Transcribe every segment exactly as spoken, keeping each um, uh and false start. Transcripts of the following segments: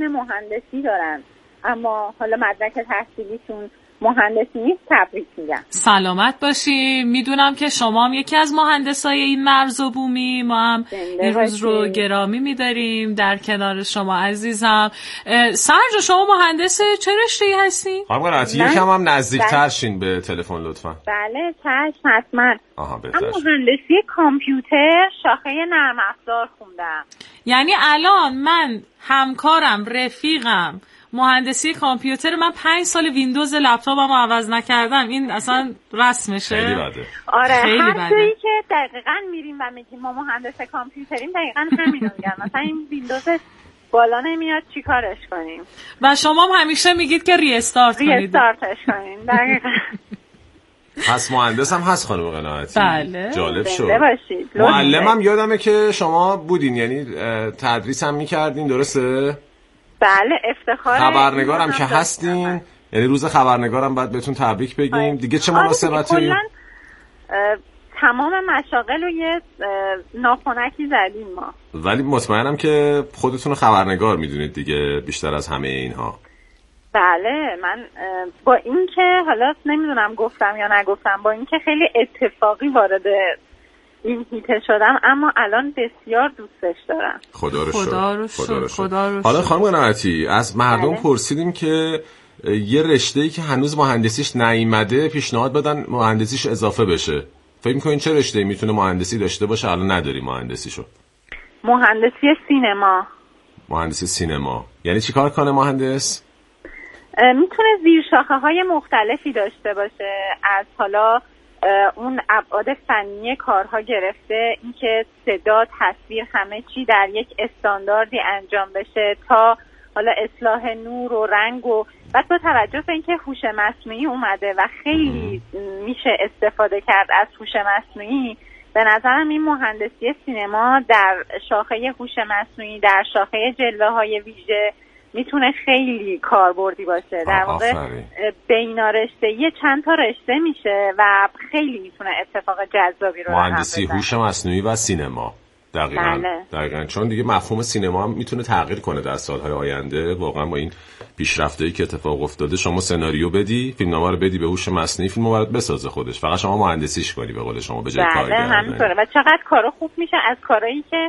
ذهن مهندسی دارن اما حالا مدرک تحصیلیشون مهندسی نیست، تبریک میگم. سلامت باشی. میدونم که شما هم یکی از مهندسای این مرز و بومی، ما هم این روز رو گرامی میداریم در کنار شما عزیزم. سرجا شما مهندس چه رشته‌ای هستی؟ خانم قناعتی یکم هم نزدیک‌تر شین به تلفن لطفاً. بله چشم حتما. آها بهتر. من مهندسی کامپیوتر شاخه نرم افزار خوندم. یعنی الان من همکارم رفیقم مهندسی کامپیوتر، من پنج سال ویندوز لپتاپم رو عوض نکردم، این اصلا رسمشه؟ خیلی بده. آره هر جایی که دقیقاً میریم و میگیم ما مهندس کامپیوتریم دقیقاً همینو میگن، مثلا این ویندوز بالا نمیاد چیکارش کنیم؟ و شما هم همیشه میگید که ری استارت کنید. ری استارتش کنیم دقیقاً. پس مهندس هم هست خانم قناعتی. بله. جالب شد. معلمم یادمه که شما بودین، یعنی تدریس هم میکردین درسته؟ بله افتخار. خبرنگارم که هستین، یعنی روز خبرنگارم باید بهتون تبریک بگیم. دیگه چه مناسبتی؟ تمام مشاغل رو یه ناخنکی زدیم ما. ولی مطمئنم که خودتون رو خبرنگار میدونید دیگه بیشتر از همه اینها. بله من با این که حالا نمیدونم گفتم یا نگفتم، با این که خیلی اتفاقی وارد این هیته شدم اما الان بسیار دوستش دارم. خدا رو شکر. خدا رو شکر. خدا رو شکر. حالا خانم قناعتی از مردم بله. پرسیدیم که یه رشته‌ای که هنوز مهندسیش نیامده پیشنهاد بدن مهندسیش اضافه بشه. فکر می‌کنین چه رشته‌ای میتونه مهندسی داشته باشه الان نداری مهندسیشو؟ مهندسی سینما. مهندسی سینما. یعنی چیکار کنه مهندس؟ میتونه زیر شاخه‌های مختلفی داشته باشه، از حالا اون ابعاد فنی کارها گرفته اینکه صدا، تصویر، همه چی در یک استانداردی انجام بشه تا حالا اصلاح نور و رنگ و بعد با توجه به اینکه هوش مصنوعی اومده و خیلی میشه استفاده کرد از هوش مصنوعی، به نظرم این مهندسی سینما در شاخه هوش مصنوعی، در شاخه جلوه‌های ویژه میتونه خیلی کاربردی باشه. در واقع بینارشته‌ای چند تا رشته میشه و خیلی میتونه اتفاق جذابی رو مهندسی هوش مصنوعی و سینما. دقیقاً. بله. دقیقاً چون دیگه مفهوم سینما هم میتونه تغییر کنه در سالهای آینده. واقعا با این پیشرفتایی که اتفاق افتاده شما سناریو بدی، فیلمنامه رو بدی به هوش مصنوعی، فیلمو برات بسازه خودش، فقط شما مهندسیش کنی به قول شما به جای کارگر. بله همینطوره. و چقدر کارا خوب میشه از کارهایی که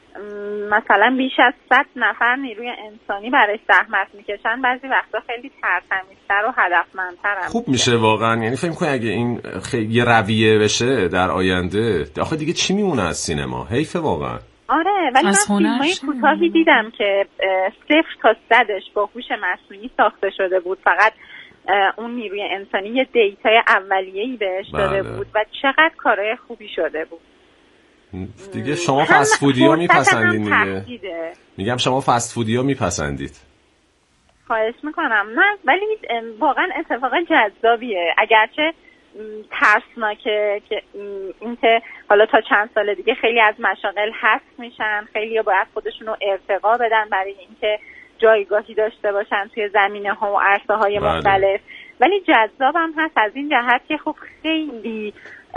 مثلا بیش از صد نفر نیروی انسانی برای زحمت میکشن، بعضی وقتا خیلی ترتمیزتر و هدفمندترن. خوب میشه واقعا. یعنی فکر می‌کنی اگه این خیلی رویه بشه در آینده، آخه دیگه چی میمونه از سینما؟ حیف واقعا. آره ولی من فیلم‌های کوتاهی دیدم که صفر تا صدش با هوش مصنوعی ساخته شده بود، فقط اون نیروی انسانی یه دیتای اولیه‌ای بهش داده بله. بود و چقدر کارهای خوبی شده بود. دیگه شما فست فودی ها میپسندید دیگه. میگم شما فست فودی ها میپسندید. خواهش میکنم. نه ولی واقعا اتفاق جذابیه، اگرچه ترسناکه که اینکه حالا تا چند سال دیگه خیلی از مشاغل حذف میشن، خیلی باید خودشون رو ارتقا بدن برای اینکه جایگاهی داشته باشن توی زمینه ها و عرصه های بله. مختلف، ولی جذابم هست از این جهت که خب خیلی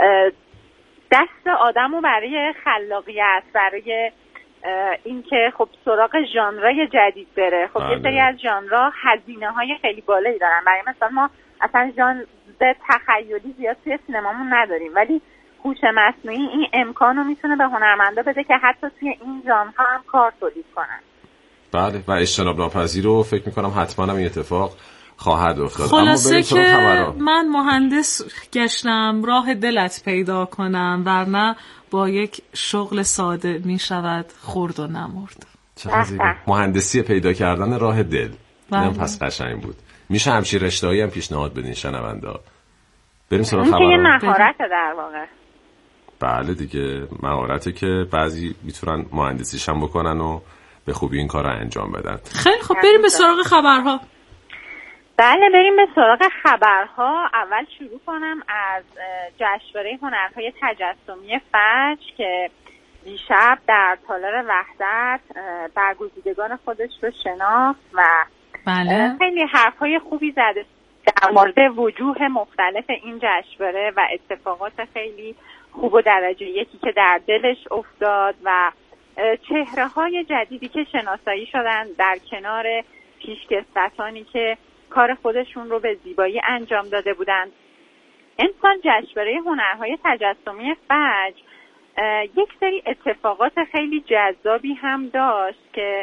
دست آدمو برای خلاقیت، برای اینکه خب سراغ ژانرهای جدید بره. خب بله. یه سری از ژانرها هزینه‌های خیلی بالایی دارن، برای مثلا ما اصلا ژانر تخیلی زیاد توی سینمامون نداریم، ولی هوش مصنوعی این امکانو میتونه به هنرمندا بده که حتی توی این ژانرها هم کار تولید کنن. بله و اجتناب ناپذیر رو فکر میکنم حتما این اتفاق خواهد افتاد. خلاصه که من مهندس گشتم راه دلت پیدا کنم، ورنه با یک شغل ساده میشود خورد و نمرد. مهندسی پیدا کردن راه دل. اینم پس قشنگ بود. میشه همچین رشته‌ای هم پیشنهاد بدین شنوندا. بریم سراغ خبرها. این که مهارت در واقع. بله دیگه مهارته که بعضی میتونن مهندسیش هم بکنن و به خوبی این کار رو انجام بدن. خیلی خب بریم به سراغ خبرها. بله بریم به سراغ خبرها. اول شروع کنم از جشنواره هنرهای تجسمی فجر که دیشب در تالار وحدت برگزیدگان خودش رو شناخت و بله. خیلی حرفهای خوبی زده در مورد وجوه مختلف این جشنواره و اتفاقات خیلی خوب و درجه یکی که در دلش افتاد و چهره های جدیدی که شناسایی شدن در کنار پیشکسوتانی که کار خودشون رو به زیبایی انجام داده بودند. امسال جشنواره هنرهای تجسمی فجر یک سری اتفاقات خیلی جذابی هم داشت که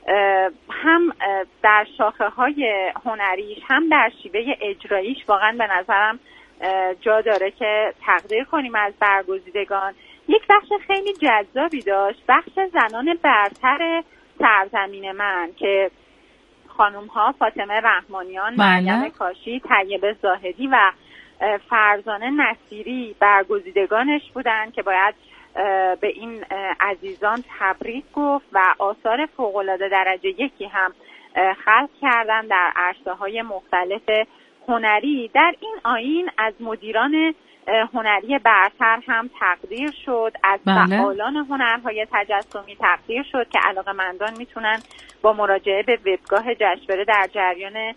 هم در شاخه های هنریش هم در شیوه اجراییش واقعا به نظرم جا داره که تقدیر کنیم از برگزیدگان. یک بخش خیلی جذابی داشت، بخش زنان برتر سرزمین من که خانم ها فاطمه رحمانیان، مریم کاشی، طیبه زاهدی و فرزانه نصیری برگزیدگانش بودند که باید به این عزیزان تبریک گفت و آثار فوق‌العاده درجه یکی هم خلق کردن در عرصه‌های مختلف هنری. در این آیین از مدیران هنری برتر هم تقدیر شد، از فعالان هنرهای تجسمی تقدیر شد که علاقه‌مندان میتونن با مراجعه به وبگاه جشنواره در جریان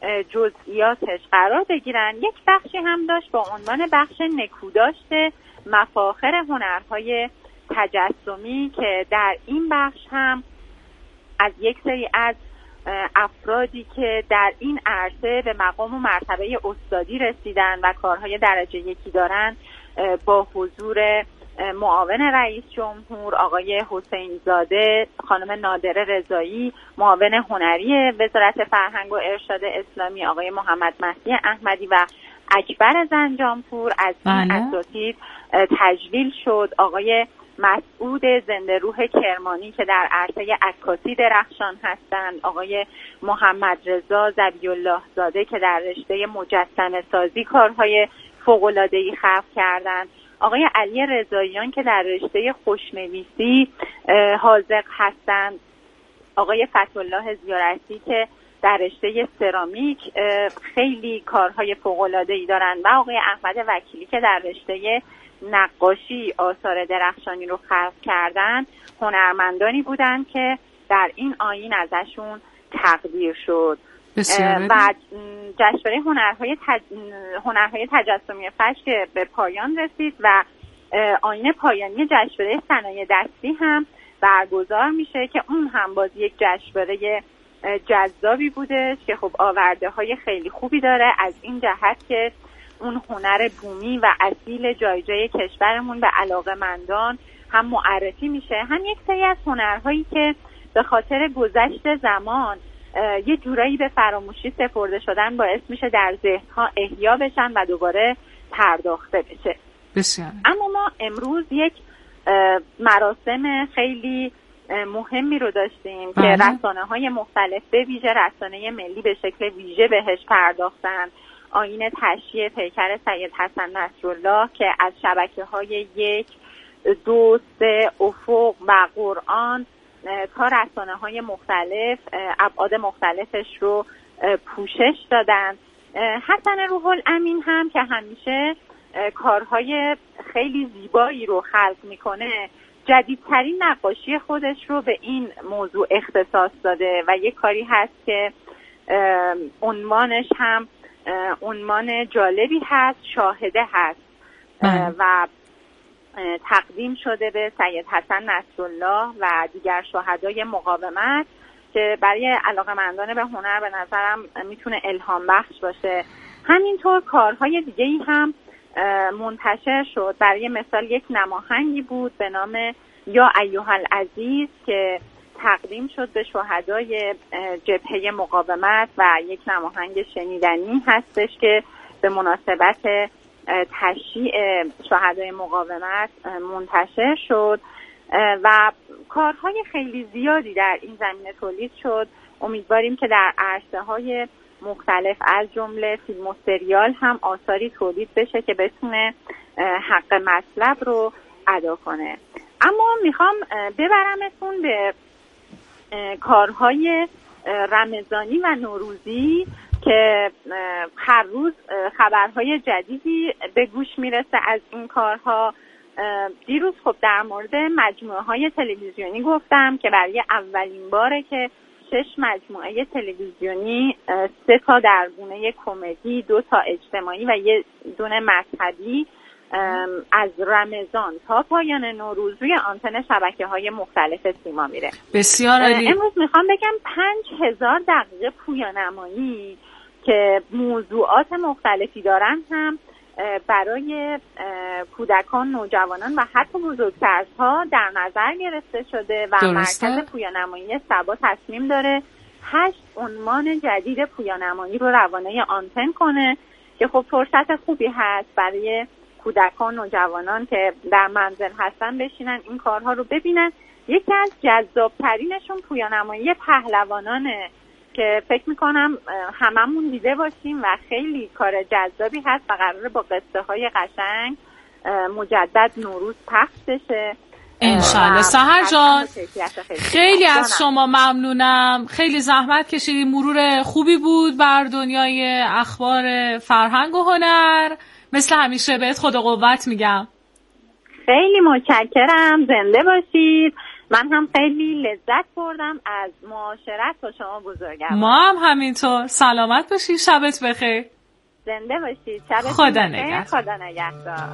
جزئیاتش قرار بگیرن. یک بخشی هم داشت با عنوان بخش نکوداشت مفاخر هنرهای تجسمی که در این بخش هم از یک سری از افرادی که در این عرصه به مقام و مرتبه استادی رسیدن و کارهای درجه یکی دارن با حضور معاون رئیس جمهور آقای حسین زاده، خانم نادره رضایی، معاون هنری وزارت فرهنگ و ارشاد اسلامی آقای محمد مهدی احمدی و اکبر زنجانپور از این اساتید تجلیل شد. آقای مسعود زنده روح کرمانی که در عرصه عکاسی درخشان هستند، آقای محمد رضا ذبیح الله زاده که در رشته مجسمه سازی کارهای فوق‌العاده‌ای خلق کردند، آقای علی رضاییان که در رشته خوشنویسی حاذق هستند، آقای فتح‌الله زیارتی که در رشته سرامیک خیلی کارهای فوق‌العاده‌ای دارند و آقای احمد وکیلی که در رشته نقاشی آثار درخشانی رو خلق کردن. هنرمندانی بودند که در این آیین ازشون تقدیر شد و جشنواره هنرهای تج... هنرهای تجسمی فجر که به پایان رسید و آیین پایانی جشنواره صنایع دستی هم برگزار میشه که اون هم باز یک جشنواره جذابی بوده که خب آورده های خیلی خوبی داره از این جهت که اون هنر بومی و اصیل جای جای کشورمون به علاقه‌مندان هم معرفی میشه، هم یک سری از هنرهایی که به خاطر گذشت زمان یه جورایی به فراموشی سپرده شدن باعث میشه در ذهن‌ها احیا بشن و دوباره پرداخته بشه. بسیار. اما ما امروز یک مراسم خیلی مهمی رو داشتیم که رسانه‌های مختلف به ویژه رسانه ملی به شکل ویژه بهش پرداختن. آیین تشییع پیکر سید حسن نصرالله که از شبکه‌های یک، دو، سه، افق و قرآن تا رسانه‌های مختلف ابعاد مختلفش رو پوشش دادن. حسن روح الامین هم که همیشه کارهای خیلی زیبایی رو خلق میکنه، جدیدترین نقاشی خودش رو به این موضوع اختصاص داده و یک کاری هست که عنوانش هم عنوان جالبی هست، شاهده هست و تقدیم شده به سید حسن نصرالله و دیگر شهدای مقاومت که برای علاقه‌مندان به هنر به نظرم میتونه الهام بخش باشه. همینطور کارهای دیگه‌ای هم منتشر شد. برای مثال یک نماهنگی بود به نام یا ایها العزیز که تقدیم شد به شهدای جبهه مقاومت و یک نماهنگ شنیدنی هستش که به مناسبت تشییع شهدای مقاومت منتشر شد و کارهای خیلی زیادی در این زمینه تولید شد. امیدواریم که در عرصه‌های مختلف از جمله فیلم و سریال هم آثاری تولید بشه که بتونه حق مطلب رو ادا کنه. اما میخوام ببرمتون به کارهای رمضانی و نوروزی که هر روز خبرهای جدیدی به گوش میرسه از این کارها. دیروز خب در مورد مجموعه های تلویزیونی گفتم که برای اولین باره که شش مجموعه تلویزیونی، سه تا در گونه کمدی، دو تا اجتماعی و یه دونه مذهبی از رمضان تا پایان نوروز روی آنتن شبکه‌های مختلف سیما میره. بسیار عالی. امروز میخوام بگم پنج هزار دقیقه پویانمایی که موضوعات مختلفی دارن هم برای کودکان، نوجوانان و حتی بزرگسال‌ها در نظر گرفته شده و درسته. مرکز پویانمایی سبا تصمیم داره هشت عنوان جدید پویانمایی رو روانه آنتن کنه که خب فرصت خوبی هست برای کودکان، نوجوانان که در منزل هستن بشینن این کارها رو ببینن. یکی از جذابترینشون پویانمایی پهلوانانه که فکر میکنم هممون دیده باشیم و خیلی کار جذابی هست و قراره با قصه های قشنگ مجدد نوروز پخش بشه انشالله. سحر جان خیلی از شما ممنونم، خیلی زحمت کشیدی، مرور خوبی بود بر دنیای اخبار فرهنگ و هنر، مثل همیشه بهت خدا قوت میگم. خیلی متشکرم، زنده باشید. من هم خیلی لذت بردم از معاشرت با شما بزرگوار. ما هم همینطور. سلامت باشید، شبت بخیر. زنده باشید، شبت خدا بخیر. نگهدار. خدا نگهدار.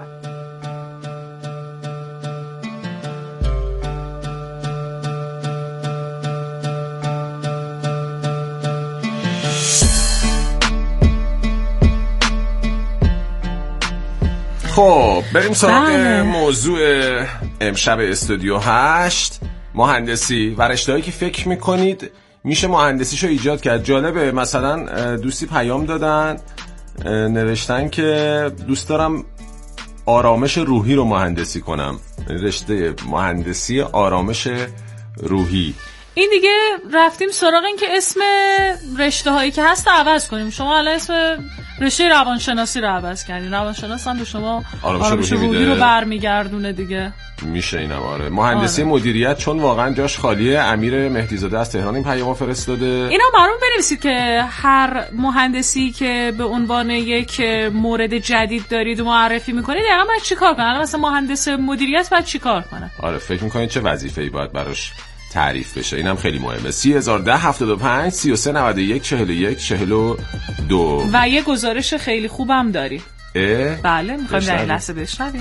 خب بریم سراغ بله. موضوع امشب استودیو هشت، مهندسی و رشته‌هایی که فکر میکنید میشه مهندسیشو ایجاد کرد. جالبه، مثلا دوستی پیام دادن نوشتن که دوست دارم آرامش روحی رو مهندسی کنم، رشته مهندسی آرامش روحی. این دیگه رفتیم سراغ این که اسم رشته هایی که هست عوض کنیم. شما الان اسم رشته روانشناسی رو عوض کردین، روانشناس هم به شما آرامش روحی رو برمیگردونه دیگه. میشه اینم. آره مهندسی آره. مدیریت چون واقعا جاش خالیه. امیر مهدیزاده از تهران این پیامو فرستاده. اینا برام بنویسید که هر مهندسی که به عنوان یک مورد جدید دارید و معرفی میکنید دقیقاً باید چیکار کنه. الان مثلا مهندس مدیریت باید چیکار کنه؟ آره فکر میکنید چه وظیفه‌ای باید براش تعریف بشه؟ اینم خیلی مهمه. سی هزار و ده هفتاد و پنج سی و سه نود و یک چهل و یک چهل و دو. و یه گزارش خیلی خوبم داری. اه؟ بله میخوایم در این لحظه بشنویم.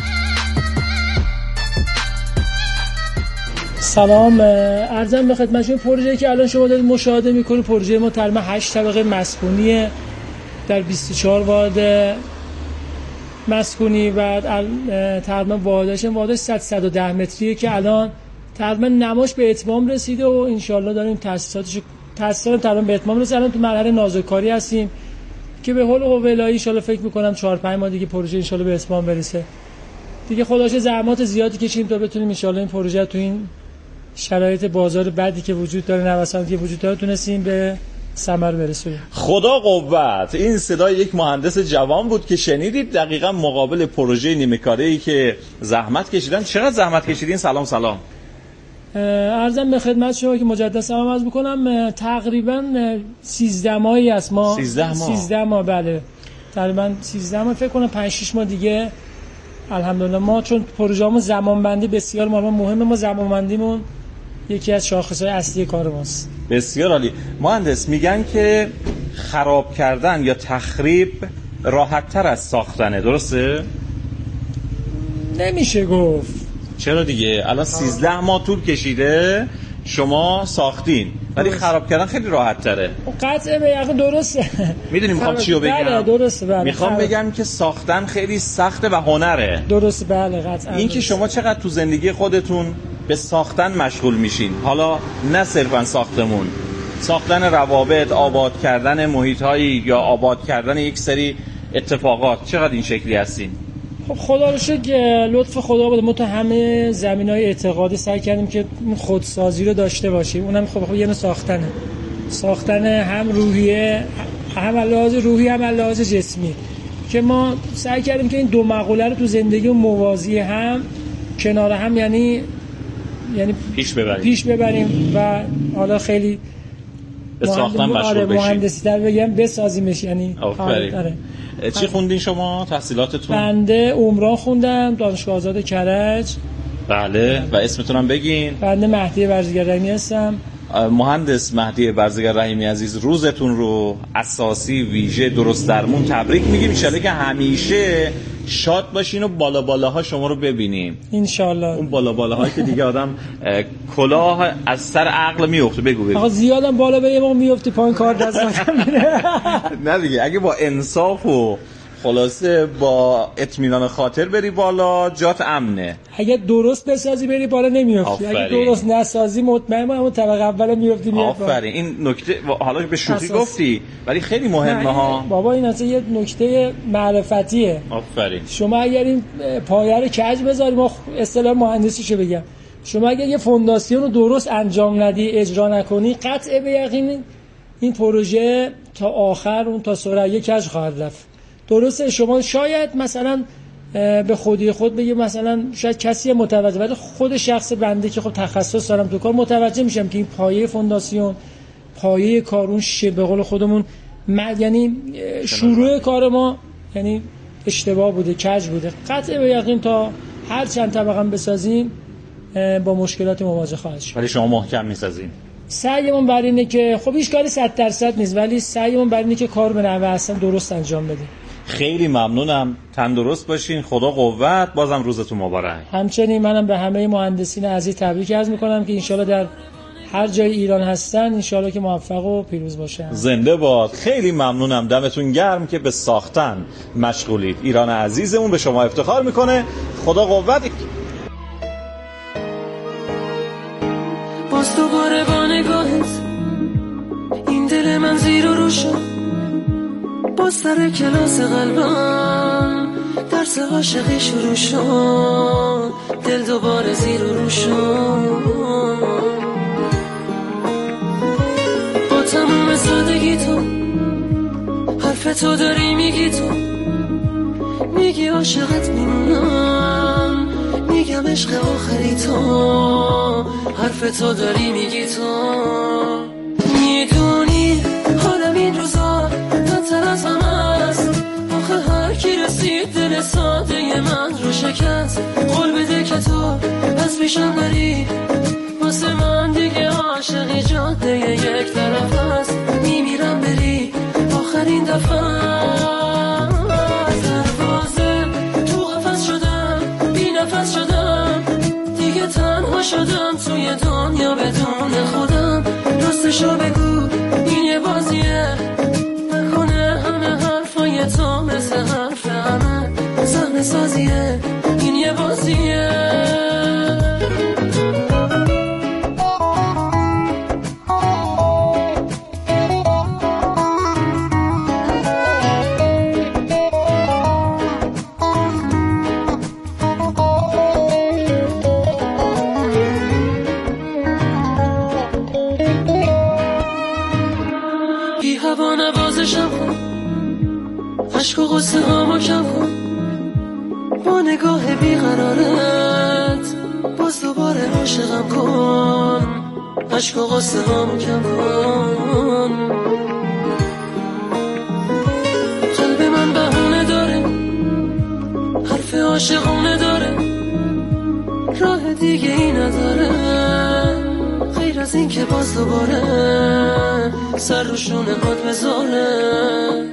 سلام، عرضم به خدمتتون پروژه‌ای که الان شما دارید مشاهده می‌کنید پروژه ما تقریبا هشت طبقه مسکونیه در بیست و چهار واحد مسکونی و تقریبا واحدش واحدش صد صد و ده متریه که الان تقریبا نماش به اتمام رسیده و انشالله داریم تاسیساتش تاسیسات تقریبا به اتمام رسیده. الان تو مرحله نازکاری هستیم که به حول و ولایی انشالله فکر می‌کنم چهار پنج ماه دیگه پروژه انشالله به اتمام برسه. دیگه خداشه زحمات زیادی کشیدیم تا بتونیم انشالله این پروژه تو این شرایط بازار بدی که وجود داره، نوساناتی که وجود داره، تونستیم به ثمر برسونیم. خدا قوت. این صدای یک مهندس جوان بود که شنیدید، دقیقاً مقابل پروژه نیمه کاره‌ای که زحمت کشیدن. چقدر زحمت کشیدین؟ سلام سلام. عرضم به خدمت شما که مجدد سلام عرض بکنم. تقریبا سیزده ماهی است ما سیزده ماه سیزده ماه بله تقریبا سیزده ماه، فکر کنم پنج شش ماه دیگه الحمدلله. ما چون پروژه‌مون زمانبندی بسیار ما مهمه، ما زمانبندیمون یکی از شاخص‌های اصلی کار ماست. بسیار عالی. مهندس میگن که خراب کردن یا تخریب راحت‌تر از ساختنه، درسته؟ نمیشه گفت. چرا دیگه؟ الان سیزده ماه طول کشیده شما ساختین، ولی خراب کردن خیلی راحت تره. قطعه به یقین درسته. میدونی میخوام چی رو بگم؟ بله درسته. بله میخوام خراب. بگم که ساختن خیلی سخته و هنره. درسته بله قطعا. این که شما چقدر تو زندگی خودتون به ساختن مشغول میشین، حالا نه صرفا ساختمون، ساختن روابط، آباد کردن محیط‌هایی یا آباد کردن یک سری اتفاقات، چقدر این شکلی هستین؟ خب خدا رو شکر لطف خدا بود. ما تو همه زمینهای اعتقادی سعی کردیم که خودسازی رو داشته باشیم. اونم خب یه نوع ساختنه. ساختن هم روحیه، هم لحاظ روحی هم لحاظ جسمی، که ما سعی کردیم که این دو مقوله رو تو زندگی موازی هم کنار هم یعنی یعنی پیش ببریم پیش ببریم و حالا خیلی به ساختن مشغول بشیم. مهندسی در بگم بسازیمش. یعنی آره. چی خوندین شما؟ تحصیلاتتون؟ بنده عمران خوندم، دانشگاه آزاد کرج. بله. و اسمتون هم بگین. بنده مهدی ورزیگرانی هستم. مهندس مهدی برزگر رحیمی عزیز، روزتون رو اساسی ویژه درست درمون تبریک میگیم. ان شاءالله که همیشه شاد باشین و بالا بالاها شما رو ببینیم ان شاءالله. اون بالا بالاهایی که دیگه آدم کلاه از سر عقل میفته. بگو بگو. آقا زیادم بالا بریم ما میفتی پایین کار دست میره. نه دیگه اگه با انصاف و خلاصه با اطمینان خاطر بری بالا جات امنه. اگه درست بسازی بری بالا نمیافتی، اگه درست نسازی مطمئن اون طبقه اول میافتی میاد. آفرین. این نکته حالا به شوخی گفتی ولی خیلی مهمه ها بابا. این اصلا یه نکته معرفتیه. آفرین. شما اگر این پایه رو کج بذاری، ما اصطلاح مهندسیشو بگم، شما اگر یه فونداسیون رو درست انجام ندی، اجرا نکنی، قطع به یقین این پروژه تا آخر اون تا ثریا کج خواهد رفت. درسته شما شاید مثلا به خودی خود بگی مثلا شاید کسی متوجه، ولی خود شخص بنده که خب تخصص دارم تو کار متوجه میشم که این پایه فونداسیون، پایه کارون شه به قول خودمون م... یعنی شروع کار ما یعنی اشتباه بوده، کج بوده. قطع به یقین تا هر چند طبقه هم بسازیم با مشکلات مواجه خواهد شد. ولی شما محکم میسازین. سعیمون بر اینه که خب هیچ کاری صد درصد نیست، ولی سعیمون بر اینه که کار به نحو اصلا درست انجام بدیم. خیلی ممنونم. تندرست باشین. خدا قوت. بازم روزتون مبارک. همچنین منم به همه مهندسین عزیز تبریک عرض میکنم که انشالله در هر جای ایران هستن انشالله که موفق و پیروز باشن. زنده باد. خیلی ممنونم. دمتون گرم که به ساختن مشغولید. ایران عزیزمون به شما افتخار میکنه. خدا قوت. باز دوباره با نگاهت این دل من زیر و رو شد، باز سر کلاس قلبم درس عاشقی شروع شد، دل دوباره زیر و رو شد. با تموم سادگی تو حرف تو داری میگی، تو میگی عاشقت میمونم، میگم عشق آخری تو، حرف تو داری میگی، تو میدونی حالم این روزا بدتر از همه است، آخه هر کی رسید دل ساده من رو شکست. قول بده که تو از پیشم بری، واسه من دیگه عاشقی جاده یک طرف است، میمیرم بری آخرین دفعه. دروازه تو قفس شدم، بی نفس شدم، دیگه تنها شدم توی دنیا بدون خودم. راستشو بگو این یه بازیه، نکنه همه حرفای تو مثل حرف همه صحنه سازیه، این یه بازیه. عشق و غصه هامو کم کن، با نگاه بیقرارت باز دوباره عاشقم کن. عشق و غصه هامو کم کن، قلب من بهونه داره، حرف عاشقونه داره، راه دیگه ای نداره غیر از این که باز دوباره سر رو شونه هات بذاره.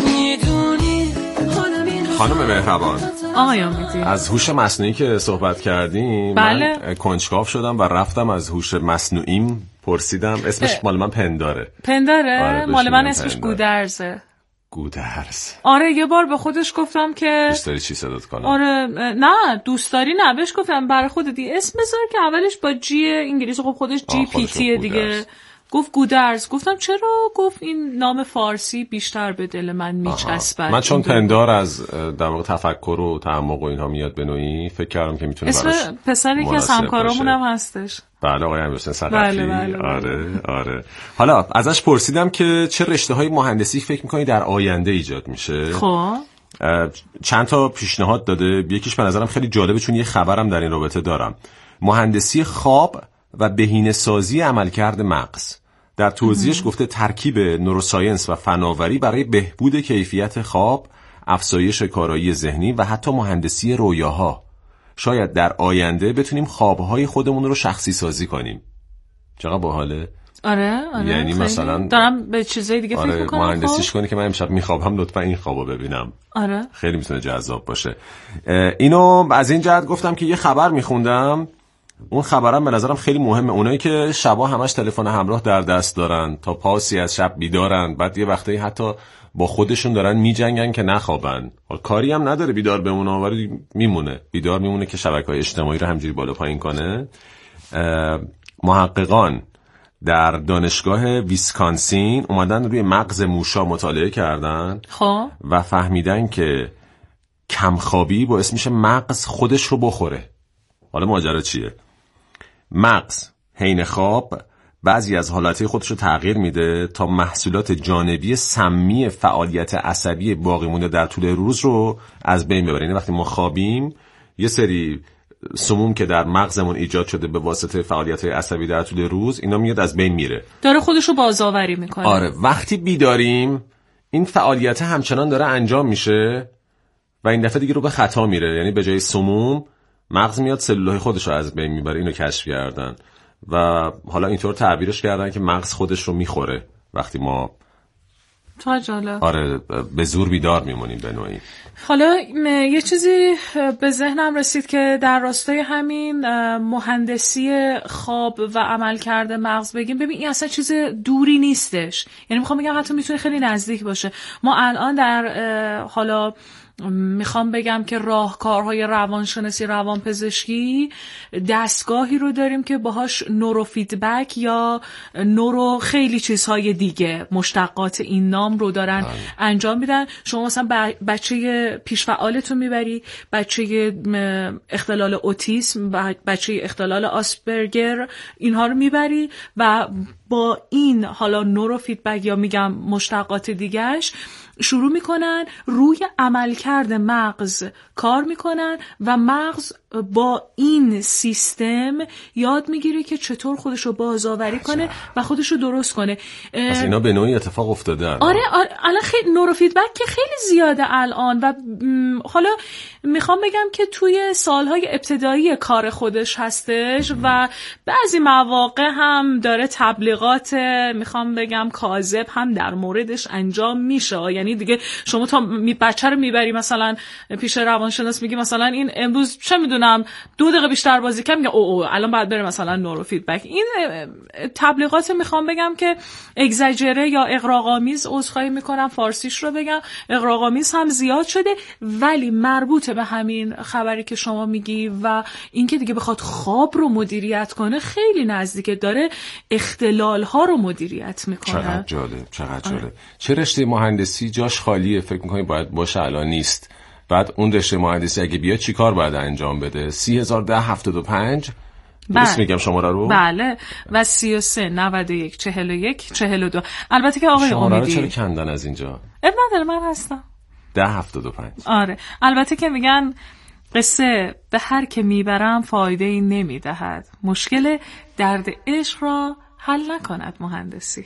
خانم مهربان، آقای امیدی، از هوش مصنوعی که صحبت کردیم بله. من کنجکاو شدم و رفتم از هوش مصنوعیم پرسیدم. اسمش مال من پنداره. پنداره؟ آره مال من اسمش پنداره. گودرزه. گودرز. آره یه بار به خودش گفتم که دوست داری چی صدات کنم؟ آره نه دوست داری نه، بهش گفتم برای خودت اسم بذار که اولش با جی انگلیسی، خب خودش جی پی تی دیگه. گفت گودرز. گفتم چرا؟ گفت این نام فارسی بیشتر به دل من میچسبه. من چون پندار از در واقع تفکر و تعمق و اینها میاد به نوعی، فکر کردم که میتونه براش اسم پسری که از همکارامون هم هستش. بله آقای امیرحسین صدفی. بله بله بله. آره آره. حالا ازش پرسیدم که چه رشته‌های مهندسی فکر می‌کنی در آینده ایجاد میشه؟ خب چند تا پیشنهاد داده. یکیش به نظرم خیلی جالبه چون یه خبرم در این رابطه دارم. مهندسی خواب و بهینه‌سازی عملکرد مغز. در توضیحش گفته ترکیب نوروساینس و فناوری برای بهبود کیفیت خواب، افزایش کارایی ذهنی و حتی مهندسی رویاها. شاید در آینده بتونیم خوابهای خودمون رو شخصی سازی کنیم. چقدر باحاله. آره آره یعنی مثلا دارم به چیزای دیگه آره فکر می‌کنم. مهندسیش کنی که من امشب میخوابم لطفا این خوابو ببینم. آره خیلی میتونه جذاب باشه. اینو از این جهت گفتم که یه خبر میخوندم، اون خبرم به نظرم خیلی مهمه. اونایی که شبا همش تلفن همراه در دست دارن، تا پاسی از شب بیدارن، بعد یه وقتایی حتی با خودشون دارن میجنگن که نخوابن. حالا کاری هم نداره بیدار بمونه، ولی میمونه بیدار میمونه که شبکه‌های اجتماعی رو همجوری بالا پایین کنه. محققان در دانشگاه ویسکانسین اومدن روی مغز موشا مطالعه کردن خب و فهمیدن که کمخوابی باعث میشه مغز خودش رو بخوره. حالا ماجرا چیه؟ مغز حین خواب بعضی از حالتهای خودش رو تغییر میده تا محصولات جانبی سمی فعالیت عصبی باقی مونده در طول روز رو از بین ببره. یعنی وقتی ما خوابیم یه سری سموم که در مغزمون ایجاد شده به واسطه فعالیت‌های عصبی در طول روز، اینا میاد از بین میره، داره خودش رو بازآوری میکنه. آره وقتی بیداریم این فعالیت همچنان داره انجام میشه و این دفعه دیگه رو به خطا میره. یعنی به جای سموم مغز میاد سلولهای خودش رو از بین میبره. اینو کشف کردن و حالا اینطور تعبیرش کردن که مغز خودش رو میخوره وقتی ما تاجاله. آره به زور بیدار میمونیم به نوعی. حالا یه چیزی به ذهنم رسید که در راستای همین مهندسی خواب و عملکرد مغز بگیم. ببین این اصلا چیز دوری نیستش، یعنی میخوام بگم حتی میتونه خیلی نزدیک باشه. ما الان در حالا میخوام بگم که راهکارهای روانشناسی روانپزشکی دستگاهی رو داریم که باهاش نورو فیدبک یا نورو خیلی چیزهای دیگه مشتقات این نام رو دارن آه. انجام میدن. شما مثلا بچه پیشفعالتون میبری، بچه اختلال اوتیسم، بچه اختلال آسپرگر، اینها رو میبری و با این حالا نورو فیدبک یا میگم مشتقات دیگهش شروع میکنن روی عملکرد مغز کار میکنن و مغز با این سیستم یاد میگیره که چطور خودش رو بازآوری کنه و خودش رو درست کنه. پس اینا به نوعی اتفاق افتاده. آره الان خیلی نورو فیدبک که خیلی زیاده الان و حالا میخوام بگم که توی سالهای ابتدایی کار خودش هستش و بعضی مواقع هم داره تبلیغات میخوام بگم کاذب هم در موردش انجام میشه. یعنی دیگه شما تا بچه رو میبری مثلا پیش روانشناس میگی مثلا این امروز چه میدونم دو دقیقه بیشتر بازی کرد، میگه او او الان باید بره مثلا نورو فیدبک. این تبلیغات میخوام بگم که اگزاجره یا اغراق‌آمیز، عذرخواهی میکنم فارسیش رو بگم، اغراق‌آمیز هم زیاد شده، ولی مربوط به همین خبری که شما میگی و اینکه دیگه بخواد خواب رو مدیریت کنه خیلی نزدیکه، داره اختلال ها رو مدیریت میکنه. چقدر جالب، چقدر جالب. چه رشته مهندسی جاش خالیه فکر میکنی باید باشه الان نیست؟ بعد اون رشته مهندسی اگه بیاد چی کار باید انجام بده؟ سی هزار ده هفتاد و پنج درست میگم شماره رو؟ بله و سی و سه نود و یک چهل و یک چهل و دو. البته که آقای امیدی شماره رو چرا کندن از اینجا؟ اب نداره من هستم. ده هفتاد و پنج. آره البته که میگن قصه به هر که میبرم فایده ای نمیدهد، مشکل درد عشق را حل نکند مهندسی.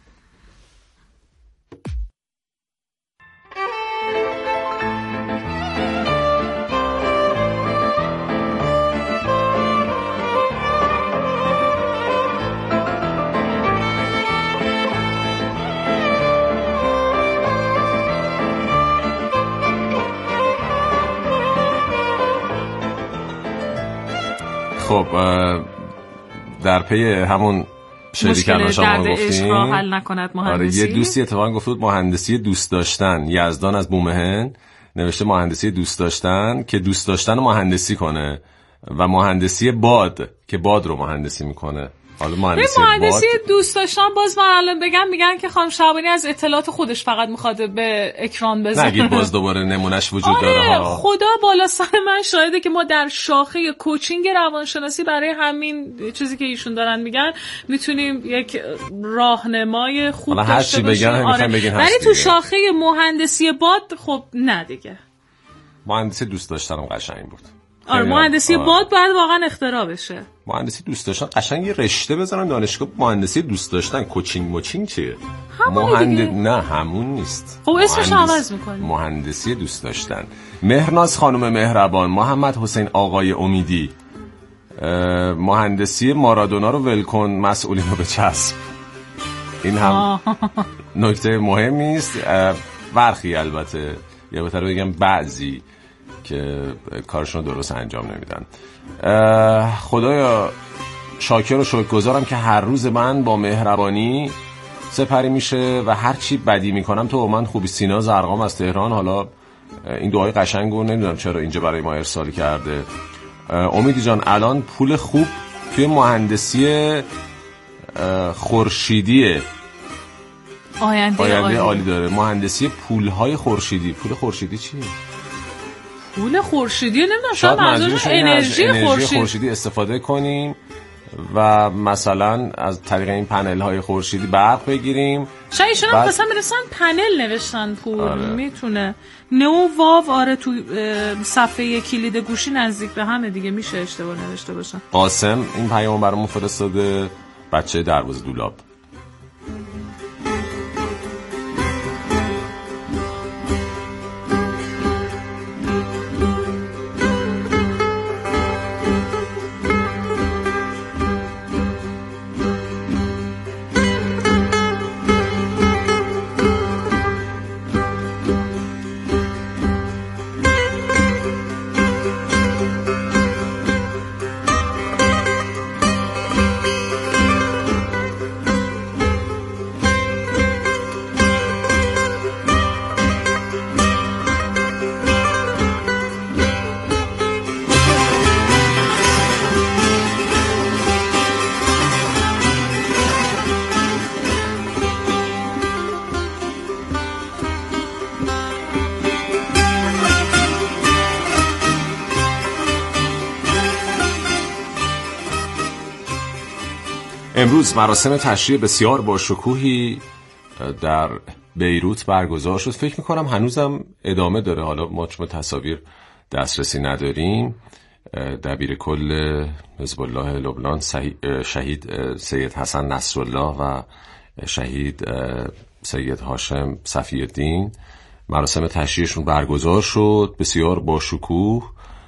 خب در پی همون شعری که شما گفتیم حل نکند مهندسی. آره یه دوستی اتفاقا گفت بود مهندسی دوست داشتن، یزدان از بومهن نوشته مهندسی دوست داشتن که دوست داشتن رو مهندسی کنه و مهندسی باد که باد رو مهندسی میکنه. حالا مهندسی, مهندسی دوست داشتن باز من الان بگم میگن که خانم شعبانی از اطلاعات خودش فقط میخواد به اکران بزنه. نگید باز دوباره نمونش وجود آره داره ها. خدا بالا سر من شاهده که ما در شاخه کوچینگ روانشناسی برای همین چیزی که ایشون دارن میگن میتونیم یک راهنمای خوب داشته باشیم. آره. ولی تو شاخه مهندسی باد خب نه دیگه. مهندسی دوست داشتنم قشنگ بود. آره مهندسی آره. باد باید واقعا اختراع بشه. مهندسی دوست داشتن قشنگ یه رشته بزنن دانشگاه مهندسی دوست داشتن. کوچینگ موچینگ چیه؟ مهند... نه همون نیست. خب اسمش عوض می‌کنی. مهندسی دوست داشتن. مهرناز خانم مهربان، محمد حسین آقای امیدی، مهندسی مارادونا رو ول کن مسئولین رو بچسب. این هم نکته مهمی است. برخی البته یا بهتر بگم بعضی که کارشون درست انجام نمیدن. خدایا شاکر و شکرگزارم که هر روز من با مهربانی سپری میشه و هر چی بدی میکنم تو من خوبی. سینا زرقام از تهران حالا این دعای قشنگو نمیدونم چرا اینجا برای ما ارسال کرده. امیدی جان الان پول خوب توی مهندسی خورشیدیه، آینده, آینده عالی داره. مهندسی پولهای خورشیدی. پول خورشیدی چیه؟ پول خورشیدی نمیدونم، شاید منظورش انرژی, انرژی خورشید. خورشیدی استفاده کنیم و مثلا از طریق این پنل های خورشیدی برق بگیریم. شاید ایشون هم مثلا برسن پنل نوشتن پول. آره. میتونه نو واو آره تو صفحه کلید گوشی نزدیک به همه دیگه، میشه اشتباه نوشته باشن. قاسم این پیام برامون فرستاده، بچه دروازه دولاب. امروز مراسم تشییع بسیار با شکوهی در بیروت برگزار شد. فکر میکنم هنوزم ادامه داره، حالا ما چون تصاویر دسترسی نداریم. دبیر کل حزب الله لبنان شهید سید حسن نصرالله و شهید سید هاشم صفی الدین مراسم تشییعشون برگزار شد بسیار با شکوه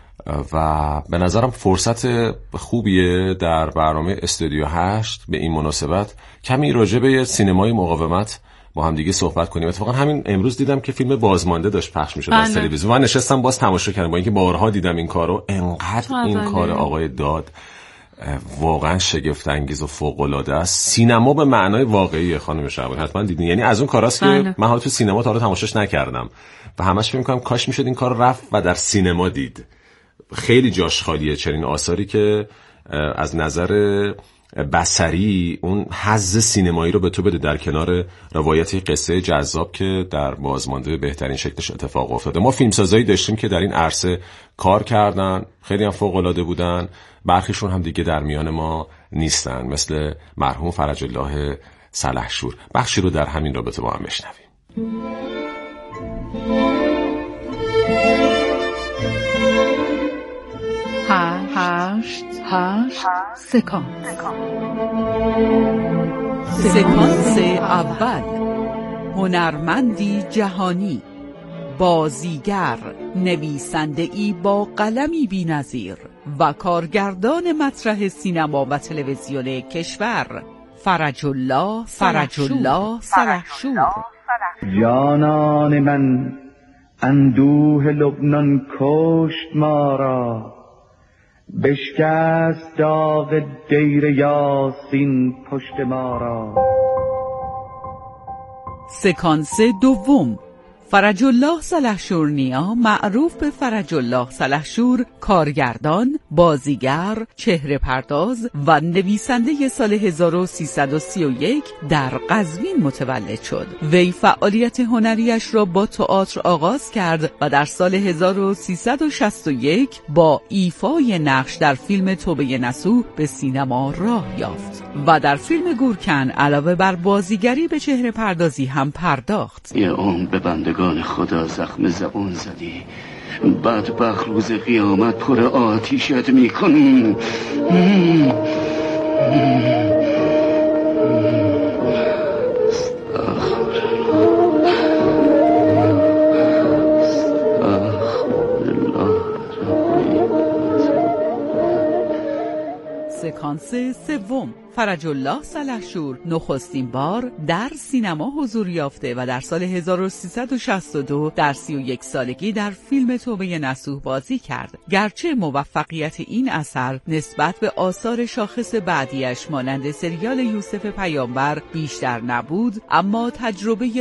و به نظرم فرصت خوبیه در برنامه استودیو هشت به این مناسبت کمی راجع به سینمای مقاومت با هم دیگه صحبت کنیم. اتفاقا همین امروز دیدم که فیلم بازمانده داشت پخش میشد از تلویزیون. من نشستم باز تماشا کردم، با اینکه بارها دیدم این کارو. انقدر این کار آقای داد واقعا شگفت انگیز و فوق العاده است. سینما به معنای واقعی خانم شعبانی حتما دیدین، یعنی از اون کاراست که من حالا تو سینما تا حالا تماشاش نکردم و همش فکر می‌کنم کاش میشد این کارو رفت و در سینما دید. خیلی جاش خالیه چنین آثاری که از نظر بصری اون حظ سینمایی رو به تو بده در کنار روایت قصه جذاب که در بازمانده به بهترین شکلش اتفاق افتاده. ما فیلمسازایی داشتیم که در این عرصه کار کردن، خیلی هم فوق العاده بودن، برخیشون هم دیگه در میان ما نیستن، مثل مرحوم فرج الله سلحشور. بخشی رو در همین رابطه با هم بشنویم. هشت هشت سکانس سکانس اول. هنرمندی جهانی، بازیگر، نویسنده ای با قلمی بی‌نظیر و کارگردان مطرح سینما و تلویزیون کشور، فرج الله فرج الله سلحشور. جانان من اندوه لبنان کشت ما را، بشکست داغ دیر یاسین پشت ما را. سکانس دوم. فرج الله سلحشور نیا، معروف به فرج الله سلحشور، کارگردان، بازیگر، چهره پرداز و نویسنده سال هزار و سیصد و سی و یک در قزوین متولد شد. وی فعالیت هنریش را با تئاتر آغاز کرد و در سال هزار و سیصد و شصت و یک با ایفای نقش در فیلم توبه نصوح به سینما راه یافت و در فیلم گورکن علاوه بر بازیگری به چهره پردازی هم پرداخت. یه عمر به بندگان خدا زخم زبون زدی، بدبخت روز قیامت پر آتیشت میکنیم. سکانس شخص سوم. فرج الله سلحشور نخستین بار در سینما حضور یافته و در سال هزار و سیصد و شصت و دو در سی و یک سالگی در فیلم توبه نصوح بازی کرد. گرچه موفقیت این اثر نسبت به آثار شاخص بعدیش مانند سریال یوسف پیامبر بیشتر نبود، اما تجربه